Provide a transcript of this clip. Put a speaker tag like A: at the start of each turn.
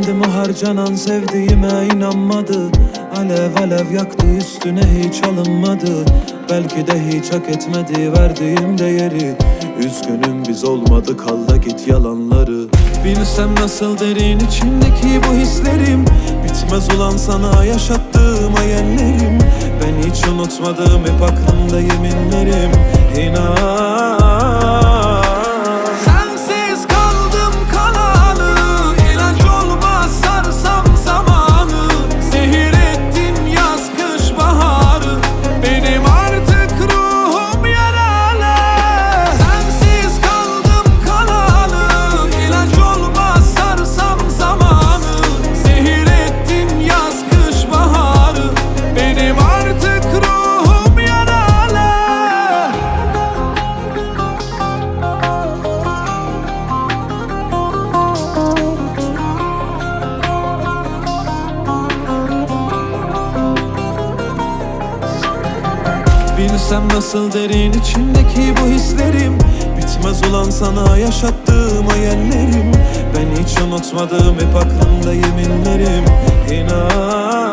A: Kendim harcanan sevdiğime inanmadı. Alev alev yaktı, üstüne hiç alınmadı. Belki de hiç hak etmedi verdiğim değeri. Üzgünüm biz olmadık, al da git yalanları. Bilsem nasıl derin içimdeki bu hislerim. Bitmez ulan sana yaşattığım hayallerim. Ben hiç unutmadım, hep aklımda yeminlerim. İnan. Sensiz kaldım kalalı, ilaç olmaz sarsam zamanı. Zehir ettin yaz kış baharı, benim artık ruhum yaralı. Sensiz kaldım kalalı, ilaç olmaz sarsam zamanı. Zehir ettin yaz kış baharı, benim artık ruhum yaralı. Bilsem nasıl derin içimdeki bu hislerim. Bitmez ulan sana yaşattığım hayallerim. Ben hiç unutmadım, hep aklımda yeminlerim. İnan.